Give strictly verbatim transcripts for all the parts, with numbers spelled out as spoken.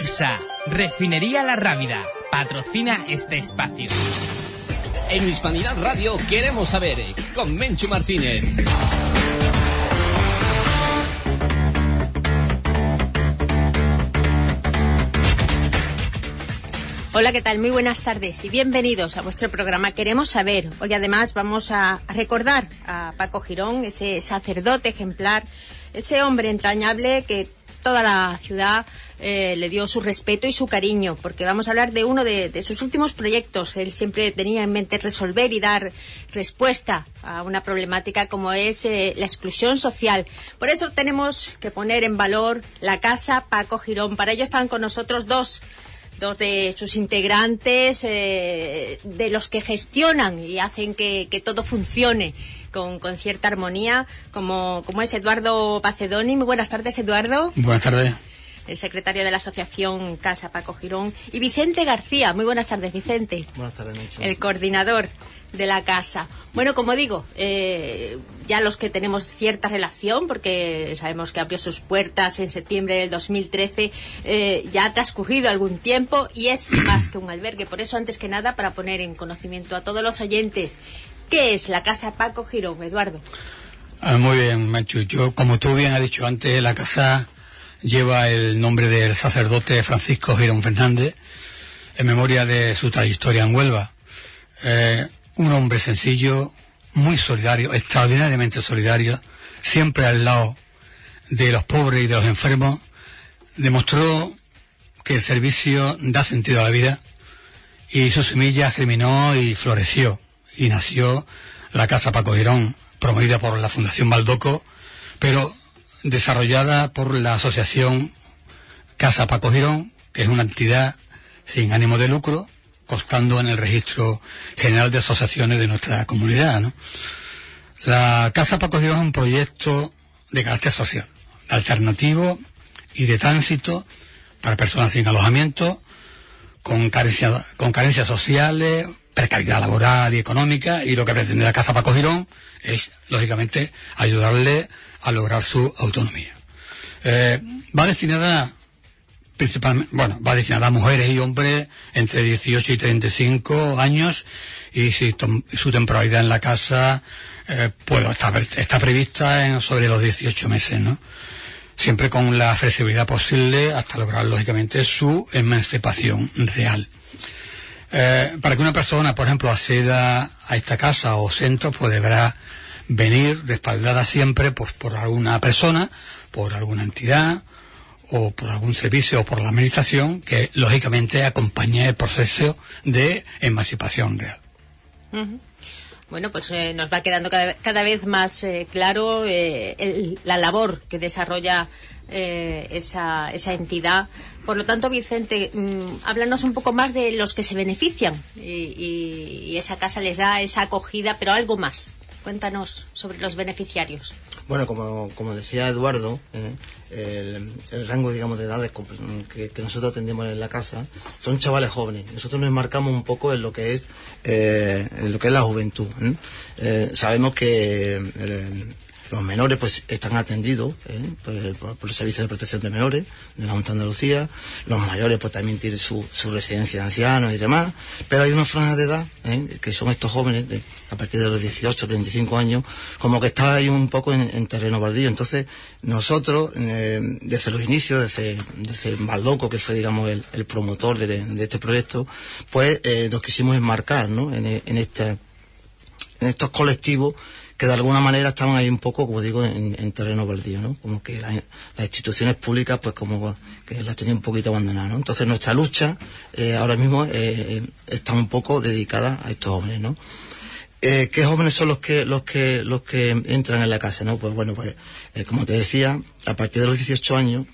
Cepsa, Refinería La Rábida, patrocina este espacio. En Hispanidad Radio queremos saber, con Menchu Martínez. Hola, ¿qué tal? Muy buenas tardes y bienvenidos a vuestro programa Queremos Saber. Hoy además vamos a recordar a Paco Girón, ese sacerdote ejemplar, ese hombre entrañable que toda la ciudad eh, le dio su respeto y su cariño, porque vamos a hablar de uno de, de sus últimos proyectos. Él siempre tenía en mente resolver y dar respuesta a una problemática como es eh, la exclusión social. Por eso tenemos que poner en valor la Casa Paco Girón. Para ello están con nosotros dos dos de sus integrantes, eh, de los que gestionan y hacen que, que todo funcione con, con cierta armonía, como, como es Eduardo Bacedoni. Muy buenas tardes, Eduardo. Buenas tardes. El secretario de la Asociación Casa Paco Girón. Y Vicente García. Muy buenas tardes, Vicente. Buenas tardes, Micho. El coordinador de la casa. Bueno, como digo, eh, ya los que tenemos cierta relación, porque sabemos que abrió sus puertas en septiembre del dos mil trece, eh, ya ha transcurrido algún tiempo y es más que un albergue. Por eso, antes que nada, para poner en conocimiento a todos los oyentes, ¿qué es la Casa Paco Girón, Eduardo? Ah, muy bien, Machu. Yo, como tú bien has dicho antes, la casa lleva el nombre del sacerdote Francisco Girón Fernández, en memoria de su trayectoria en Huelva. Eh, un hombre sencillo, muy solidario, extraordinariamente solidario, siempre al lado de los pobres y de los enfermos. Demostró que el servicio da sentido a la vida y su semilla germinó y floreció y nació la Casa Paco Girón, promovida por la Fundación Baldoco, pero desarrollada por la Asociación Casa Paco Girón, que es una entidad sin ánimo de lucro, constando en el registro general de asociaciones de nuestra comunidad, ¿no? La Casa Paco Girón es un proyecto de carácter social, alternativo y de tránsito para personas sin alojamiento, con carencias, con carencias sociales, precariedad laboral y económica, y lo que pretende la Casa Paco Girón es, lógicamente, ayudarle a lograr su autonomía. Eh, va destinada principalmente, bueno, va destinada a mujeres y hombres entre dieciocho y treinta y cinco años, y si tom, su temporalidad en la casa eh, pues está, está prevista en sobre los dieciocho meses, ¿no? Siempre con la flexibilidad posible hasta lograr, lógicamente, su emancipación real. Eh, para que una persona, por ejemplo, acceda a esta casa o centro, pues deberá venir respaldada siempre pues por alguna persona, por alguna entidad o por algún servicio o por la administración que lógicamente acompañe el proceso de emancipación real. Uh-huh. Bueno, pues eh, nos va quedando cada, cada vez más eh, claro eh, el, la labor que desarrolla eh, esa, esa entidad. Por lo tanto, Vicente, mmm, háblanos un poco más de los que se benefician y, y, y esa casa les da esa acogida, pero algo más. Cuéntanos sobre los beneficiarios. Bueno, como, como decía Eduardo, eh, el, el rango, digamos, de edades que, que nosotros atendemos en la casa son chavales jóvenes. Nosotros nos enmarcamos un poco en lo que es eh, en lo que es la juventud, ¿eh? Eh, sabemos que el, los menores pues están atendidos ¿eh? pues, por, por el Servicio de Protección de Menores de la Junta de Andalucía. Los mayores pues también tienen su, su residencia de ancianos y demás, pero hay unas franjas de edad ¿eh? que son estos jóvenes de, a partir de los dieciocho, treinta y cinco años, como que está ahí un poco en, en terreno baldío. Entonces nosotros eh, desde los inicios, desde, desde Baldoco, que fue, digamos, el, el promotor de, de este proyecto, pues eh, nos quisimos enmarcar, ¿no? en, en, esta, en estos colectivos que de alguna manera estaban ahí un poco, como digo, en, en terreno baldío, ¿no? Como que la, las instituciones públicas, pues como que las tenían un poquito abandonadas, ¿no? Entonces nuestra lucha eh, ahora mismo eh, está un poco dedicada a estos jóvenes, ¿no? Eh, ¿Qué jóvenes son los que los que los que entran en la casa, no? Pues bueno, pues eh, como te decía, a partir de los dieciocho años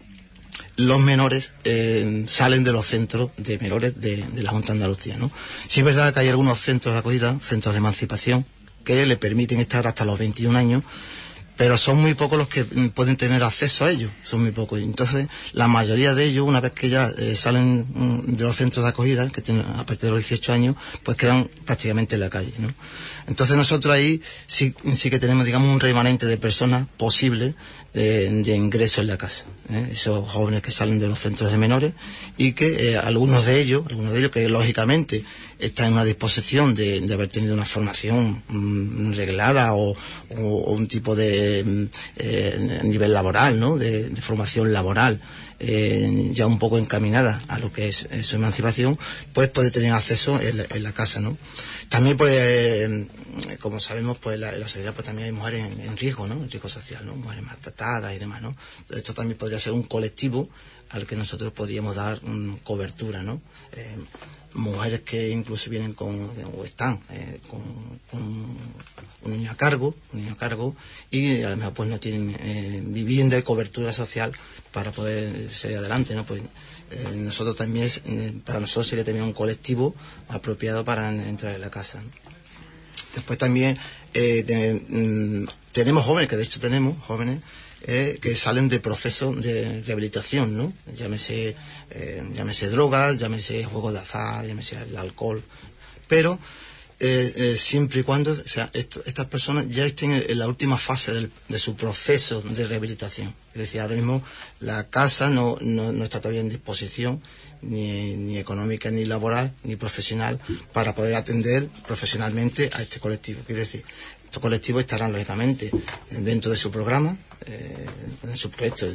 los menores eh, salen de los centros de menores de, de la Junta de Andalucía, ¿no? Sí es verdad que hay algunos centros de acogida, centros de emancipación, que le permiten estar hasta los veintiún años, pero son muy pocos los que pueden tener acceso a ellos, son muy pocos. Entonces, la mayoría de ellos, una vez que ya eh, salen mm, de los centros de acogida, que tienen a partir de los dieciocho años, pues quedan prácticamente en la calle, ¿no? Entonces nosotros ahí sí, sí que tenemos, digamos, un remanente de personas posibles de, de ingreso en la casa, ¿eh? Esos jóvenes que salen de los centros de menores y que eh, algunos de ellos, algunos de ellos que lógicamente están en una disposición de, de haber tenido una formación mmm, reglada o, o, o un tipo de eh, nivel laboral, ¿no? De, de formación laboral eh, ya un poco encaminada a lo que es, es su emancipación, pues puede tener acceso en, en la casa, ¿no? También, pues, eh, como sabemos, pues la, en la sociedad pues también hay mujeres en, en riesgo, ¿no? En riesgo social, ¿no? Mujeres maltratadas y demás, ¿no? Esto también podría ser un colectivo al que nosotros podríamos dar um, cobertura, ¿no? Eh, mujeres que incluso vienen con, o están eh, con, con un niño a cargo, un niño a cargo, y a lo mejor pues no tienen eh, vivienda y cobertura social para poder seguir adelante, ¿no? Pues eh, nosotros también, es, eh, para nosotros sería también un colectivo apropiado para entrar en la casa, ¿no? Después también eh, de, mm, tenemos jóvenes, que de hecho tenemos jóvenes, Eh, que salen de procesos de rehabilitación, ¿no? Llámese, eh, llámese drogas, llámese juegos de azar, llámese el alcohol, pero eh, eh, siempre y cuando, o sea, esto, estas personas ya estén en, en la última fase del, de su proceso de rehabilitación. Es decir, ahora mismo la casa no, no, no está todavía en disposición, ni, ni económica, ni laboral, ni profesional, para poder atender profesionalmente a este colectivo. Quiero decir, estos colectivos estarán lógicamente dentro de su programa, eh, en su proyecto,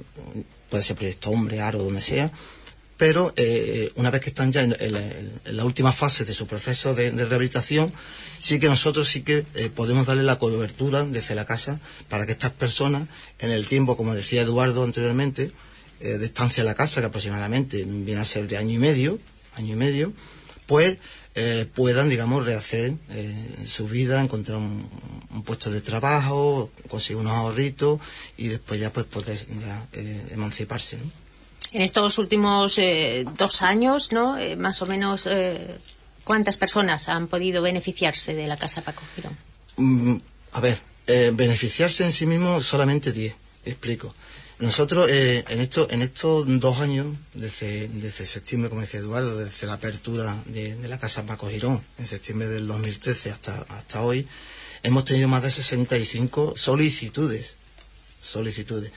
puede ser proyecto Hombre, Aro, donde sea, pero eh, una vez que están ya en, en, en la última fase de su proceso de, de rehabilitación, sí que nosotros sí que eh, podemos darle la cobertura desde la casa para que estas personas, en el tiempo, como decía Eduardo anteriormente, eh, de estancia en la casa, que aproximadamente viene a ser de año y medio, año y medio, pues Eh, puedan, digamos, rehacer eh, su vida, encontrar un, un puesto de trabajo, conseguir unos ahorritos y después ya pues poder ya, eh, emanciparse, ¿no? En estos últimos eh, dos años, ¿no? Eh, más o menos, eh, ¿cuántas personas han podido beneficiarse de la Casa Paco Girón? Mm, a ver, eh, beneficiarse en sí mismo solamente diez, explico. Nosotros eh, en estos en estos dos años, desde, desde septiembre, como decía Eduardo, desde la apertura de, de la Casa Paco Girón, en septiembre del dos mil trece hasta, hasta hoy, hemos tenido más de sesenta y cinco solicitudes, solicitudes,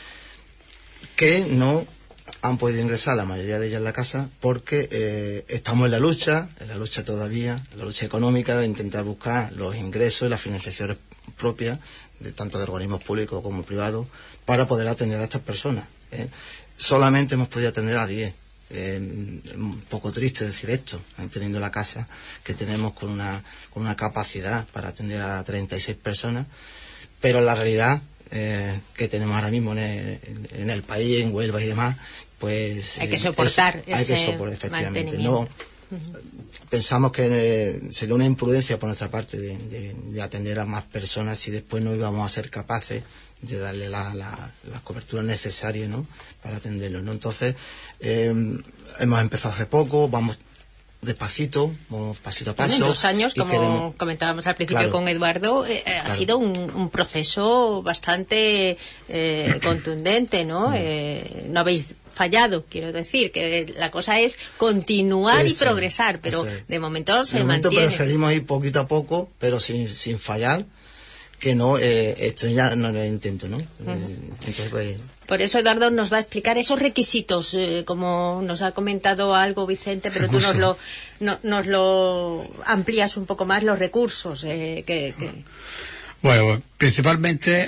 que no han podido ingresar la mayoría de ellas en la casa porque eh, estamos en la lucha, en la lucha todavía, en la lucha económica de intentar buscar los ingresos y las financiaciones propias, de tanto de organismos públicos como privados, para poder atender a estas personas, ¿eh? Solamente hemos podido atender a diez. Eh, un poco triste decir esto, ¿eh? Teniendo la casa que tenemos con una, con una capacidad para atender a treinta y seis personas, pero la realidad eh, que tenemos ahora mismo en el, en el país, en Huelva y demás, pues hay que soportar es, hay que soportar, efectivamente. No, pensamos que eh, sería una imprudencia por nuestra parte de, de, de atender a más personas si después no íbamos a ser capaces de darle la, la, las coberturas necesarias, ¿no? Para atenderlos, ¿no? Entonces eh, hemos empezado hace poco, vamos despacito, vamos pasito a paso. En dos años, como queremos... comentábamos al principio, claro, con Eduardo, eh, claro, ha sido un, un proceso bastante eh, contundente, ¿no? Eh, no habéis fallado, quiero decir, que la cosa es continuar eso, y progresar, pero es. de momento se de momento mantiene. Preferimos ir poquito a poco, pero sin, sin fallar, que no eh, estrellar no el intento, ¿no? Uh-huh. eh, entonces, pues... Por eso Eduardo nos va a explicar esos requisitos, eh, como nos ha comentado algo Vicente, pero tú nos lo, no, nos lo amplías un poco más, los recursos. Eh, que, que... Bueno, principalmente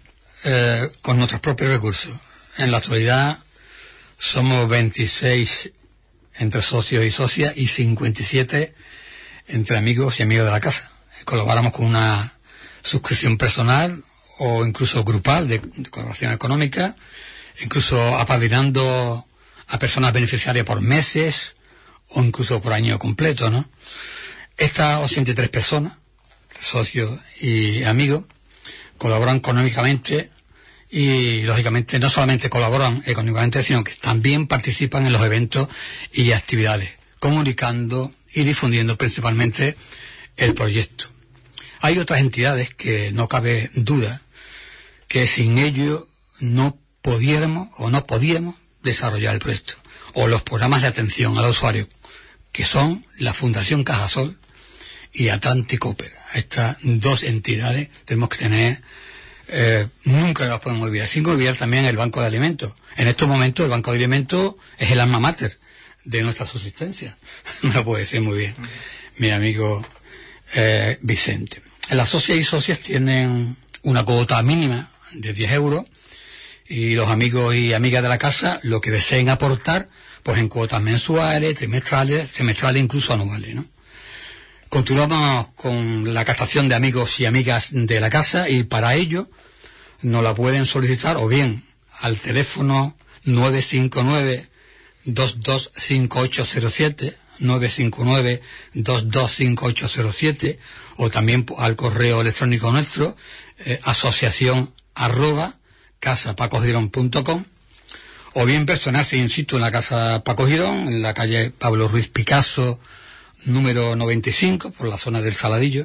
eh, con nuestros propios recursos. En la actualidad somos veintiséis entre socios y socias y cincuenta y siete entre amigos y amigos de la casa. Colaboramos con una suscripción personal o incluso grupal de, de colaboración económica, incluso apadrinando a personas beneficiarias por meses o incluso por año completo, ¿no? Estas ochenta y tres personas, socios y amigos, colaboran económicamente y, lógicamente, no solamente colaboran económicamente, sino que también participan en los eventos y actividades, comunicando y difundiendo principalmente el proyecto. Hay otras entidades que no cabe duda que sin ello no pudiéramos o no podíamos desarrollar el proyecto, o los programas de atención al usuario, que son la Fundación Cajasol y Atlántico Ópera. A estas dos entidades tenemos que tener eh, nunca las podemos olvidar. Sin olvidar también el Banco de Alimentos. En estos momentos el Banco de Alimentos es el alma mater de nuestra subsistencia. Me lo puede decir muy bien mi amigo eh, Vicente. Las socias y socias tienen una cuota mínima de diez euros y los amigos y amigas de la casa lo que deseen aportar, pues en cuotas mensuales, trimestrales, semestrales, incluso anuales, ¿no? Continuamos con la captación de amigos y amigas de la casa y para ello nos la pueden solicitar o bien al teléfono nueve cinco nueve, dos dos cinco ocho cero siete, nueve cinco nueve, dos dos cinco ocho cero siete o también al correo electrónico nuestro, eh, asociación arroba casapacogirón punto com, o bien personarse, insisto, en la casa Paco Girón, en la calle Pablo Ruiz Picasso, número noventa y cinco, por la zona del Saladillo,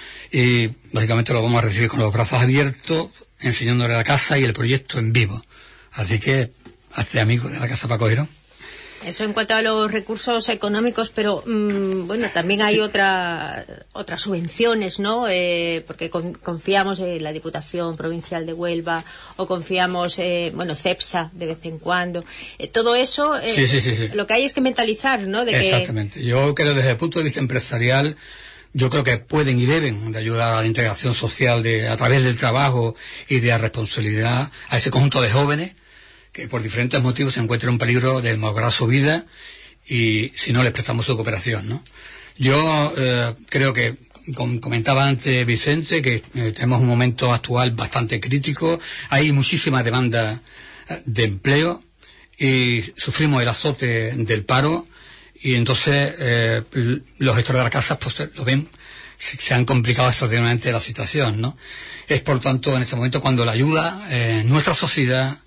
y lógicamente lo vamos a recibir con los brazos abiertos, enseñándole la casa y el proyecto en vivo. Así que, hazte amigo de la casa Paco Girón. Eso en cuanto a los recursos económicos, pero mmm, bueno, también hay otra, otras subvenciones, ¿no? Eh, porque con, confiamos en la Diputación Provincial de Huelva o confiamos, eh, bueno, CEPSA de vez en cuando. Eh, todo eso, eh, sí, sí, sí, sí. Lo que hay es que mentalizar, ¿no? De Exactamente. Que... Yo creo desde el punto de vista empresarial, yo creo que pueden y deben de ayudar a la integración social de, a través del trabajo y de la responsabilidad a ese conjunto de jóvenes que por diferentes motivos se encuentran en peligro de malograr su vida y si no les prestamos su cooperación, ¿no? Yo eh, creo que, como comentaba antes Vicente, que eh, tenemos un momento actual bastante crítico, hay muchísima demanda de empleo y sufrimos el azote del paro y entonces eh, los gestores de las casas pues lo ven, se, se han complicado extraordinariamente la situación, ¿no? Es por tanto en este momento cuando la ayuda eh, nuestra sociedad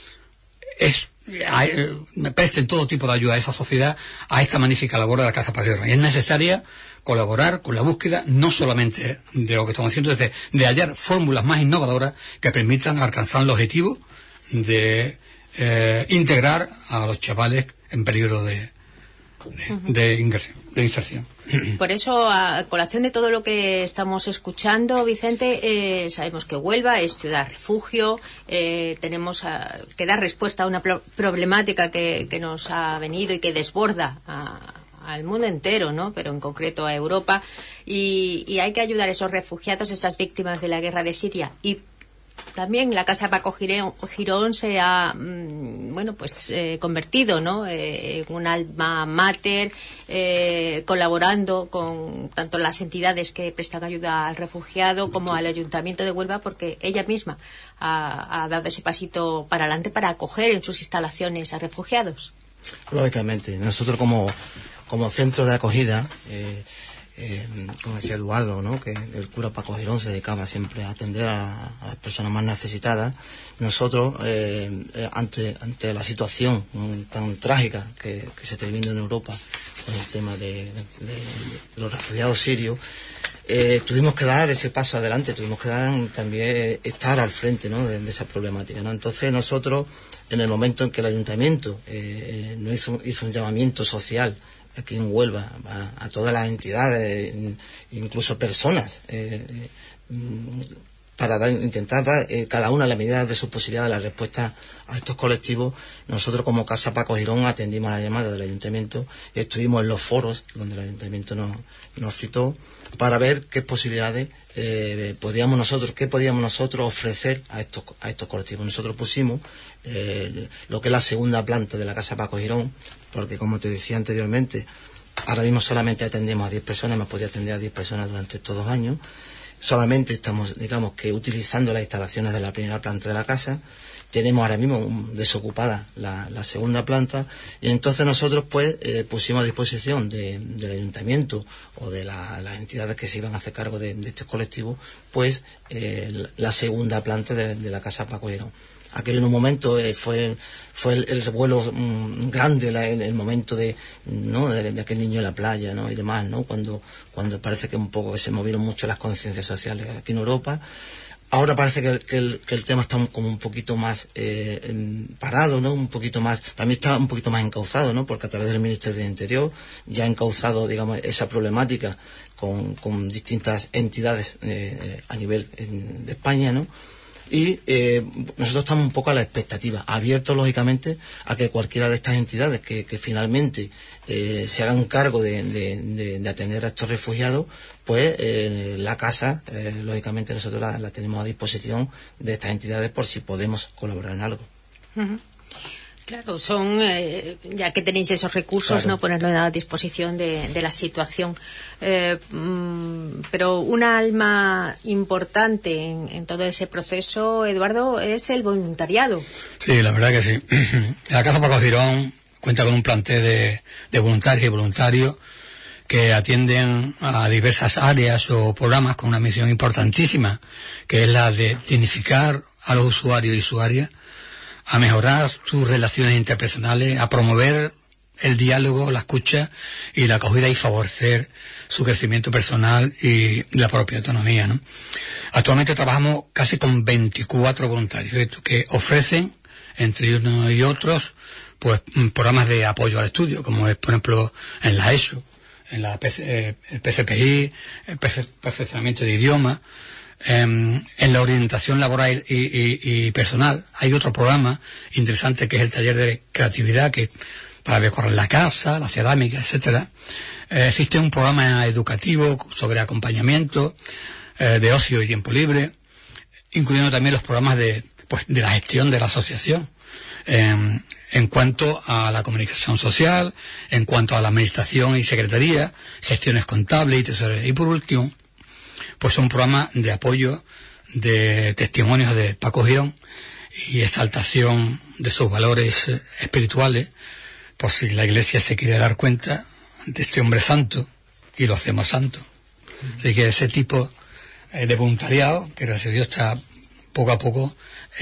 es eh, presten todo tipo de ayuda a esa sociedad, a esta magnífica labor de la Casa Paco Girón. Es necesaria colaborar con la búsqueda no solamente de lo que estamos haciendo, es de, de hallar fórmulas más innovadoras que permitan alcanzar el objetivo de eh, integrar a los chavales en peligro de, de, de, ingresión, de inserción. Por eso, a colación de todo lo que estamos escuchando, Vicente, eh, sabemos que Huelva es ciudad refugio, eh, tenemos a, que dar respuesta a una pro problemática que, que nos ha venido y que desborda a, al mundo entero, ¿no? Pero en concreto a Europa, y, y hay que ayudar a esos refugiados, esas víctimas de la guerra de Siria. Y también la Casa Paco Girón, Girón se ha mmm, bueno pues eh, convertido, ¿no? Eh, en un alma mater, eh, colaborando con tanto las entidades que prestan ayuda al refugiado como al Ayuntamiento de Huelva, porque ella misma ha, ha dado ese pasito para adelante para acoger en sus instalaciones a refugiados. Lógicamente, nosotros como, como centro de acogida, eh, Eh, como decía Eduardo, ¿no? Que el cura Paco Girón se dedicaba siempre a atender a, a las personas más necesitadas. Nosotros, eh, eh, ante, ante la situación um, tan trágica que, que se está viviendo en Europa con el tema de, de, de los refugiados sirios, eh, tuvimos que dar ese paso adelante, tuvimos que dar también estar al frente, ¿no? de, de esa problemática, ¿no? Entonces nosotros, en el momento en que el ayuntamiento eh, nos hizo, hizo un llamamiento social aquí en Huelva, a, a todas las entidades, incluso personas, eh, para dar, intentar dar eh, cada una a la medida de sus posibilidades la respuesta a estos colectivos. Nosotros como Casa Paco Girón atendimos a la llamada del ayuntamiento, estuvimos en los foros donde el ayuntamiento nos, nos citó para ver qué posibilidades eh, podíamos nosotros, qué podíamos nosotros ofrecer a estos, a estos colectivos. Nosotros pusimos eh, lo que es la segunda planta de la Casa Paco Girón, porque como te decía anteriormente, ahora mismo solamente atendemos a diez personas, hemos podido atender a diez personas durante estos dos años, solamente estamos, digamos que utilizando las instalaciones de la primera planta de la casa, tenemos ahora mismo un, desocupada la, la segunda planta, y entonces nosotros pues eh, pusimos a disposición de, del ayuntamiento o de la, las entidades que se iban a hacer cargo de, de estos colectivos, pues eh, la segunda planta de, de la Casa Paco Girón. Aquello en un momento eh, fue fue el, el revuelo mmm, grande, la, el, el momento de, ¿no? de, de aquel niño en la playa, ¿no? y demás, ¿no? cuando cuando parece que un poco que se movieron mucho las conciencias sociales aquí en Europa. Ahora parece que el, que el, que el tema está como un poquito más eh, parado, ¿no? Un poquito más, también está un poquito más encauzado, ¿no? Porque a través del Ministerio del Interior ya ha encauzado, digamos, esa problemática con, con distintas entidades eh, a nivel en, de España, ¿no? y eh, nosotros estamos un poco a la expectativa, abiertos lógicamente a que cualquiera de estas entidades que, que finalmente eh, se hagan cargo de, de, de, de atender a estos refugiados, pues eh, la casa, eh, lógicamente nosotros la, la tenemos a disposición de estas entidades por si podemos colaborar en algo. Uh-huh. Claro, son, eh, ya que tenéis esos recursos, claro. no ponerlo a disposición de, de la situación. Eh, mm, pero una alma importante en, en todo ese proceso, Eduardo, es el voluntariado. Sí, la verdad que sí. La Casa Paco Girón cuenta con un plantel de, de voluntarias y voluntarios que atienden a diversas áreas o programas con una misión importantísima, que es la de dignificar a los usuarios y usuarias, a mejorar sus relaciones interpersonales, a promover el diálogo, la escucha y la acogida y favorecer su crecimiento personal y la propia autonomía, ¿no? Actualmente trabajamos casi con veinticuatro voluntarios que ofrecen, entre unos y otros, pues programas de apoyo al estudio, como es, por ejemplo, en la ESO, en la P C, eh, el P C P I, el perfeccionamiento de idioma. En, en la orientación laboral y, y, y personal hay otro programa interesante que es el taller de creatividad, que para decorar la casa, la cerámica, etcétera. Eh, existe un programa educativo sobre acompañamiento eh, de ocio y tiempo libre, incluyendo también los programas de, pues, de la gestión de la asociación, eh, en cuanto a la comunicación social, en cuanto a la administración y secretaría, gestiones contables y tesorería. Y por último, pues un programa de apoyo de testimonios de Paco Girón y exaltación de sus valores espirituales, por si la Iglesia se quiere dar cuenta de este hombre santo, y lo hacemos santo. Así que ese tipo de voluntariado, que gracias a Dios está poco a poco,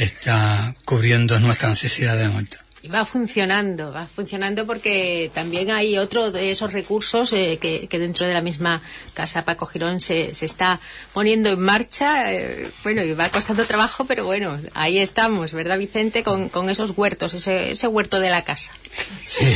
está cubriendo nuestras necesidades de momento. Y va funcionando, va funcionando porque también hay otro de esos recursos eh, que, que dentro de la misma Casa Paco Girón se, se está poniendo en marcha. Eh, bueno, y va costando trabajo, pero bueno, ahí estamos, ¿verdad, Vicente? Con, con esos huertos, ese, ese huerto de la casa. Sí,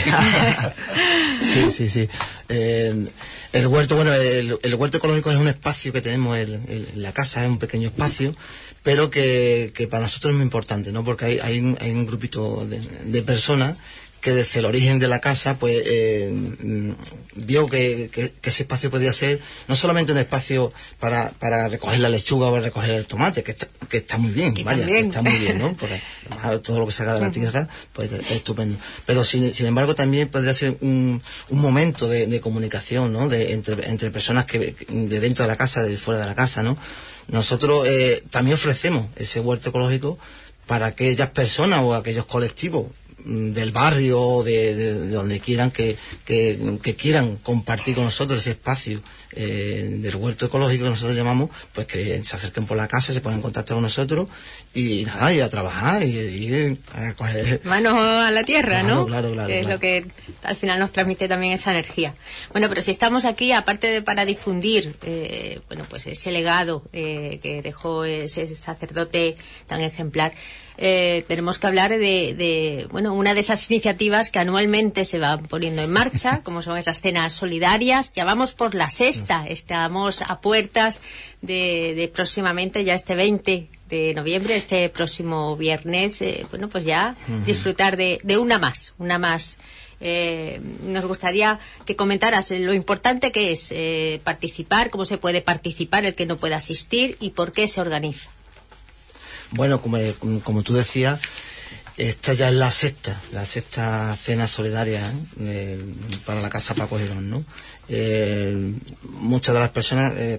sí, sí. sí. Eh, el huerto, bueno, el, el huerto ecológico es un espacio que tenemos en, en la casa, es un pequeño espacio, pero que, que para nosotros es muy importante, ¿no? Porque hay, hay, un, hay un grupito de, de personas que desde el origen de la casa pues eh, vio que, que, que ese espacio podía ser no solamente un espacio para, para recoger la lechuga o recoger el tomate, que está, que está muy bien, que vaya, que está muy bien, ¿no? Porque todo lo que salga de la tierra pues es estupendo. Pero sin, sin embargo también podría ser un, un momento de, de comunicación, ¿no? De, entre, entre personas que de dentro de la casa, de fuera de la casa, ¿no? Nosotros eh, también ofrecemos ese huerto ecológico para aquellas personas o aquellos colectivos del barrio o de, de, de donde quieran que, que, que quieran compartir con nosotros ese espacio eh, del huerto ecológico que nosotros llamamos, pues que se acerquen por la casa, se pongan en contacto con nosotros y nada, y a trabajar y, y a coger manos a la tierra, claro, ¿no? claro, claro, que es claro. lo que al final nos transmite también esa energía. Bueno, pero si estamos aquí, aparte de para difundir eh, bueno, pues ese legado eh, que dejó ese sacerdote tan ejemplar, Eh, tenemos que hablar de, de, bueno, una de esas iniciativas que anualmente se van poniendo en marcha, como son esas cenas solidarias. Ya vamos por la sexta, estamos a puertas de, de próximamente, ya este veinte de noviembre, este próximo viernes, eh, bueno, pues ya uh-huh. disfrutar de, de una más, una más. Eh, nos gustaría que comentaras lo importante que es eh, participar, cómo se puede participar el que no pueda asistir y por qué se organiza. Bueno, como, como tú decías, esta ya es la sexta, la sexta cena solidaria ¿eh? Eh, para la Casa Paco Girón, ¿no? Eh, muchas de las personas eh,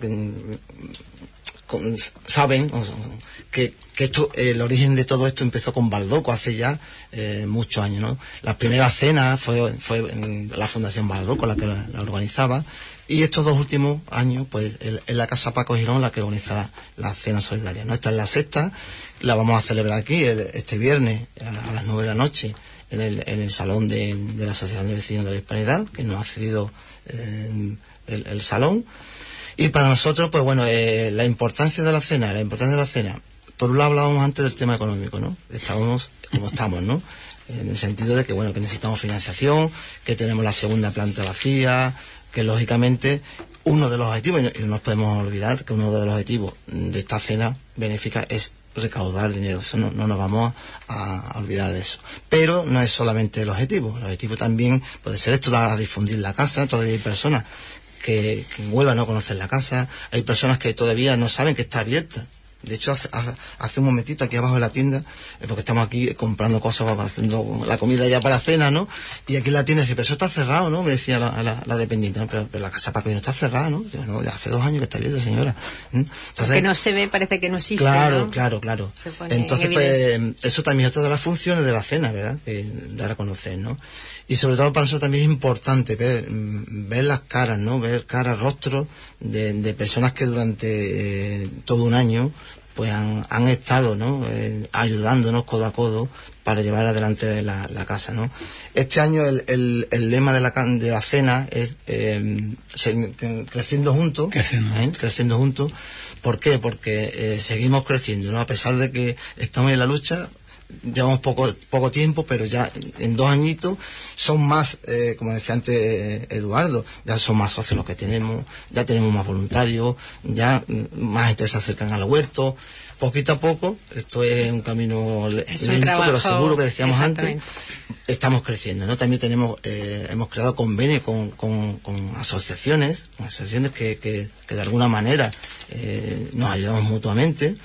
con, saben o, que, que esto, el origen de todo esto empezó con Baldoco hace ya eh, muchos años, ¿no? La primera cena fue, fue en la Fundación Baldoco la que la, la organizaba. Y estos dos últimos años, pues, es la Casa Paco Girón la que organiza la, la cena solidaria, ¿no? Esta es la sexta, la vamos a celebrar aquí el, este viernes a, a las nueve de la noche en el, en el salón de, de la Asociación de Vecinos de la Hispanidad, que nos ha cedido eh, el, el salón. Y para nosotros, pues bueno, eh, la importancia de la cena, la importancia de la cena, por un lado hablábamos antes del tema económico, ¿no? Estábamos como estamos, ¿no? En el sentido de que, bueno, que necesitamos financiación, que tenemos la segunda planta vacía, que lógicamente uno de los objetivos, y no nos podemos olvidar que uno de los objetivos de esta cena benéfica es recaudar dinero, eso no, no nos vamos a, a olvidar de eso. Pero no es solamente el objetivo, el objetivo también puede ser esto, dar a difundir la casa. Todavía hay personas que, que en Huelva no conocen la casa, hay personas que todavía no saben que está abierta. De hecho, hace, hace un momentito aquí abajo de la tienda, eh, porque estamos aquí comprando cosas, para haciendo la comida ya para la cena, ¿no? Y aquí en la tienda dice, pero eso está cerrado, ¿no? Me decía la, la, la dependiente, ¿no? Pero, pero la casa para que no está cerrada, ¿no? Digo, no, ya hace dos años que está abierta, señora. ¿Mm? Entonces, que no se ve, parece que no existe, claro, ¿no? Claro, claro, Entonces, pues, eso también es otra de las funciones de la cena, ¿verdad? De dar a conocer, ¿no? Y sobre todo para nosotros también es importante ver, ver las caras, ¿no? Ver caras, rostros de, de personas que durante eh, todo un año pues han, han estado, ¿no? Eh, ayudándonos codo a codo para llevar adelante la, la casa, ¿no? Este año el, el, el lema de la, de la cena es eh, se, creciendo juntos, creciendo. ¿eh? creciendo juntos. ¿Por qué? Porque eh, seguimos creciendo, ¿no? A pesar de que estamos en la lucha, llevamos poco poco tiempo, pero ya en dos añitos son más, eh, como decía antes eh, Eduardo, ya son más socios los que tenemos, ya tenemos más voluntarios, ya más gente se acercan al huerto. Poquito a poco, esto es un camino es lento, un trabajo, pero seguro, que decíamos antes, estamos creciendo, ¿no? También tenemos, eh, hemos creado convenios con, con, con asociaciones, con asociaciones que, que, que de alguna manera eh, nos ayudamos mutuamente,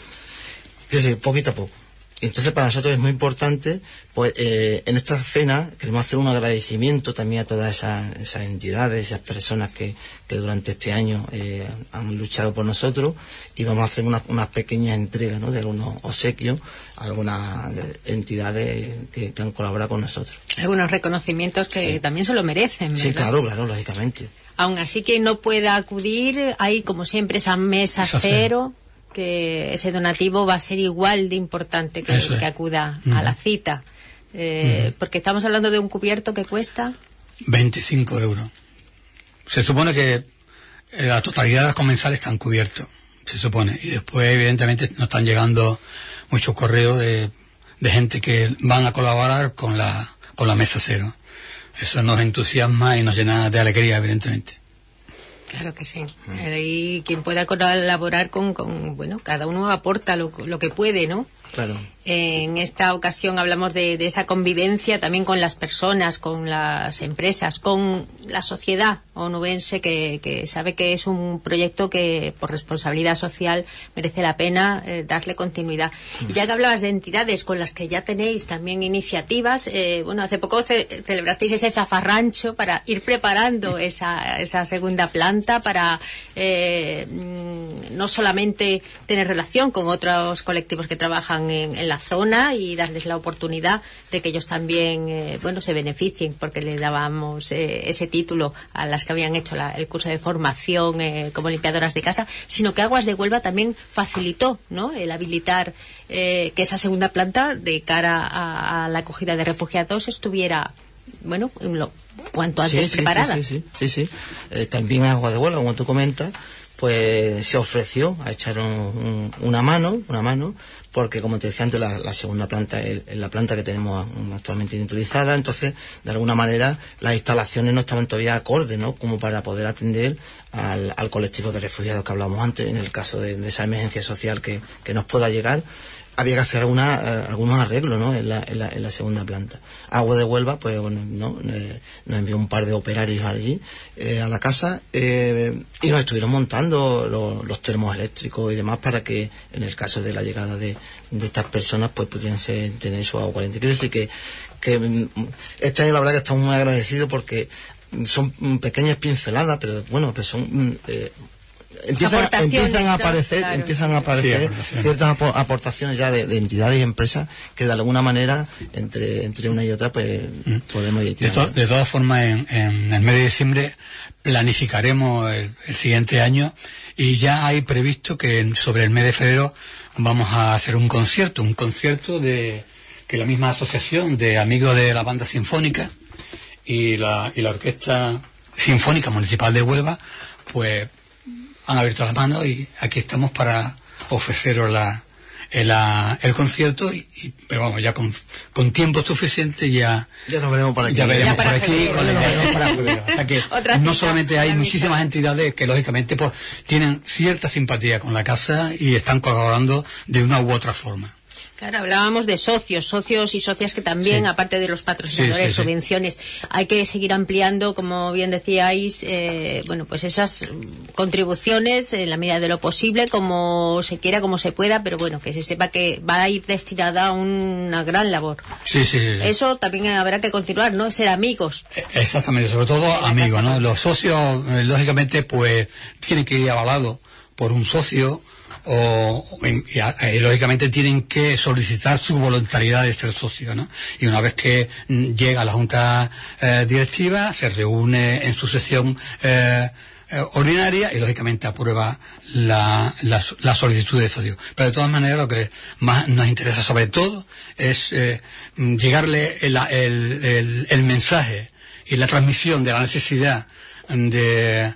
es decir, poquito a poco. Entonces para nosotros es muy importante, pues eh, en esta cena queremos hacer un agradecimiento también a todas esas, esas entidades, esas personas que, que durante este año eh, han luchado por nosotros, y vamos a hacer unas una pequeñas entregas, ¿no? De algunos obsequios a algunas entidades que, que han colaborado con nosotros. Algunos reconocimientos que sí. también se lo merecen, ¿verdad? Sí, claro, claro, lógicamente. Aún así, que no pueda acudir, hay como siempre esa mesa Eso cero. Sí. Que ese donativo va a ser igual de importante que, que acuda uh-huh. a la cita, eh, uh-huh. porque estamos hablando de un cubierto que cuesta veinticinco euros. Se supone que la totalidad de las comensales están cubiertos, se supone, y después evidentemente nos están llegando muchos correos de, de gente que van a colaborar con la con la mesa cero. Eso nos entusiasma y nos llena de alegría, evidentemente. Claro que sí. Y quien pueda colaborar con, con, bueno, cada uno aporta lo, lo que puede, ¿no? Claro. En esta ocasión hablamos de, de esa convivencia también con las personas, con las empresas, con la sociedad onubense, que, que sabe que es un proyecto que por responsabilidad social merece la pena eh, darle continuidad. Mm. Y ya que hablabas de entidades con las que ya tenéis también iniciativas, eh, bueno, hace poco ce- celebrasteis ese zafarrancho para ir preparando esa, esa segunda planta para eh, no solamente tener relación con otros colectivos que trabajan en, en la zona y darles la oportunidad de que ellos también eh, bueno, se beneficien, porque le dábamos eh, ese título a las que habían hecho la, el curso de formación eh, como limpiadoras de casa, sino que Aguas de Huelva también facilitó, ¿no?, el habilitar eh, que esa segunda planta de cara a, a la acogida de refugiados estuviera, bueno, lo, cuanto antes sí, sí, preparada. Sí, sí, sí, sí. sí. Eh, también Aguas de Huelva, como tú comentas, pues se ofreció a echar un, un, una mano, una mano, porque como te decía antes, la, la segunda planta es, es la planta que tenemos actualmente inutilizada. Entonces, de alguna manera, las instalaciones no estaban todavía acordes, ¿no?, como para poder atender al, al colectivo de refugiados que hablamos antes, en el caso de, de esa emergencia social que, que nos pueda llegar. Había que hacer alguna, eh, algunos arreglos, ¿no?, en la, en la, en la segunda planta. Agua de Huelva, pues bueno, ¿no?, eh, nos envió un par de operarios allí eh, a la casa eh, y nos estuvieron montando lo, los termos eléctricos y demás para que en el caso de la llegada de, de estas personas pues pudieran ser, tener su agua caliente. Quiero decir que, que este año la verdad que estamos muy agradecidos porque son pequeñas pinceladas, pero bueno, pues son... Eh, Empiezan, empiezan a aparecer, claro, empiezan a aparecer sí, ciertas aportaciones ya de, de entidades y empresas que de alguna manera entre entre una y otra pues mm. podemos ir de, to, de todas formas en, en el mes de diciembre planificaremos el, el siguiente año y ya hay previsto que sobre el mes de febrero vamos a hacer un concierto, un concierto de que la misma asociación de amigos de la banda sinfónica y la y la orquesta sinfónica municipal de Huelva pues han abierto las manos y aquí estamos para ofreceros la, el, la, el concierto, y, y, pero vamos, ya con, con tiempo suficiente ya... Ya nos veremos por aquí. Ya veremos ya por aquí, febrero, con ¿no? el, para febrero. O sea que no solamente hay muchísimas entidades que lógicamente pues tienen cierta simpatía con la casa y están colaborando de una u otra forma. Claro, hablábamos de socios, socios y socias que también, Sí. aparte de los patrocinadores, Sí, sí, sí. subvenciones, hay que seguir ampliando, como bien decíais, eh, bueno, pues esas contribuciones en la medida de lo posible, como se quiera, como se pueda, pero bueno, que se sepa que va a ir destinada a una gran labor. Sí, sí, sí. Eso también habrá que continuar, ¿no? Ser amigos. Exactamente, sobre todo amigos, ¿no? Los socios, eh, lógicamente, pues tienen que ir avalados por un socio o y, y, lógicamente tienen que solicitar su voluntariedad de ser socio, ¿no? Y una vez que mm, llega a la junta eh, directiva, se reúne en su sesión eh, eh, ordinaria y lógicamente aprueba la, la, la solicitud de socio. Pero de todas maneras lo que más nos interesa sobre todo es eh, llegarle el, el, el, el mensaje y la transmisión de la necesidad de,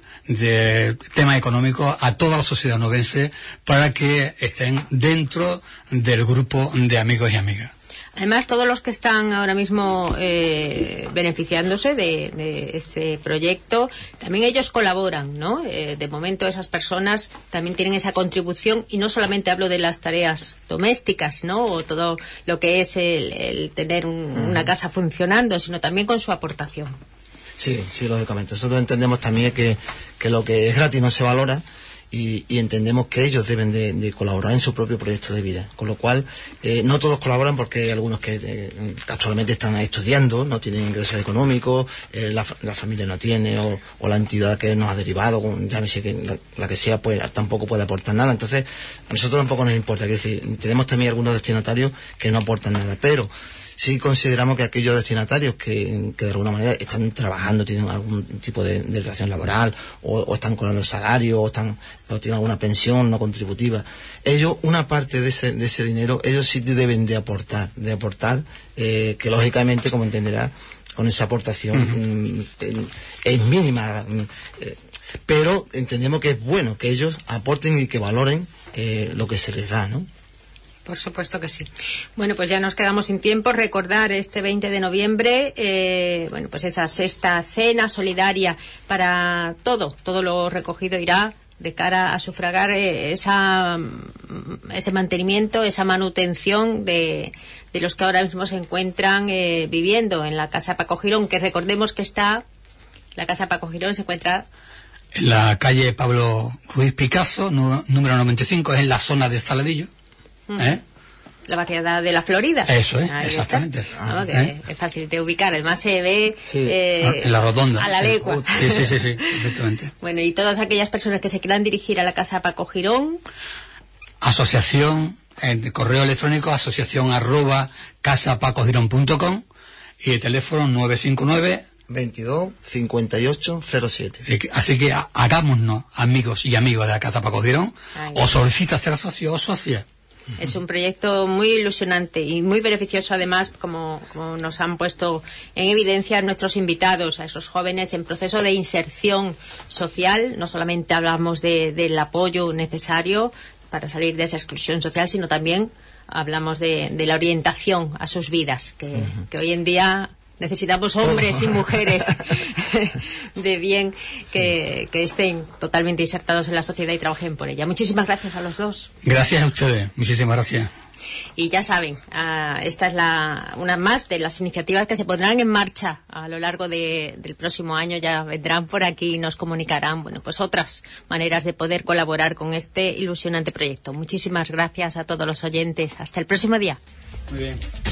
de tema económico a toda la sociedad onubense para que estén dentro del grupo de amigos y amigas. Además, todos los que están ahora mismo eh, beneficiándose de, de este proyecto, también ellos colaboran, ¿no? Eh, de momento esas personas también tienen esa contribución, y no solamente hablo de las tareas domésticas, ¿no? O todo lo que es el, el tener un, una casa funcionando, sino también con su aportación. Sí, sí, lógicamente. Nosotros entendemos también que, que lo que es gratis no se valora, y, y entendemos que ellos deben de, de colaborar en su propio proyecto de vida. Con lo cual, eh, no todos colaboran, porque hay algunos que eh, actualmente están estudiando, no tienen ingresos económicos, eh, la, la familia no tiene, o, o la entidad que nos ha derivado, llámese que la, la que sea, pues tampoco puede aportar nada. Entonces, a nosotros tampoco nos importa. Quiero decir, tenemos también algunos destinatarios que no aportan nada, pero sí consideramos que aquellos destinatarios que, que de alguna manera están trabajando, tienen algún tipo de, de relación laboral, o, o están cobrando el salario, o están o tienen alguna pensión no contributiva, ellos, una parte de ese, de ese dinero, ellos sí deben de aportar, de aportar, eh, que lógicamente, como entenderá, con esa aportación uh-huh. mm, es mínima, eh, pero entendemos que es bueno que ellos aporten y que valoren eh, lo que se les da, ¿no? Por supuesto que sí. Bueno, pues ya nos quedamos sin tiempo. Recordar este veinte de noviembre, eh, bueno, pues esa sexta cena solidaria para todo, todo lo recogido irá de cara a sufragar eh, esa, ese mantenimiento, esa manutención de, de los que ahora mismo se encuentran eh, viviendo en la Casa Paco Girón, que recordemos que está, la Casa Paco Girón se encuentra en la calle Pablo Ruiz Picasso, no, número noventa y cinco, es en la zona de Saladillo. ¿Eh? La variedad de la Florida. Eso es, ahí exactamente. Ah, ¿no? Que ¿Eh? es fácil de ubicar, además se ve sí. eh, en la rotonda. a la sí. legua. Sí, sí, sí, sí, perfectamente. Bueno, y todas aquellas personas que se quieran dirigir a la Casa Paco Girón. Asociación, en correo electrónico, asociación arroba casapacogirón punto com, y el teléfono nueve cinco nueve veintidós cincuenta y ocho cero siete. Así que hagámonos amigos y amigos de la Casa Paco Girón, Ay. o solicita ser socio o socia. Es un proyecto muy ilusionante y muy beneficioso, además, como, como nos han puesto en evidencia nuestros invitados, a esos jóvenes en proceso de inserción social. No solamente hablamos de, del apoyo necesario para salir de esa exclusión social, sino también hablamos de, de la orientación a sus vidas, que, uh-huh. que hoy en día necesitamos hombres y mujeres de bien que, que estén totalmente insertados en la sociedad y trabajen por ella. Muchísimas gracias a los dos. Gracias a ustedes, muchísimas gracias. Y ya saben, uh, esta es la, una más de las iniciativas que se pondrán en marcha a lo largo de, del próximo año. Ya vendrán por aquí y nos comunicarán, bueno, pues otras maneras de poder colaborar con este ilusionante proyecto. Muchísimas gracias a todos los oyentes. Hasta el próximo día. Muy bien.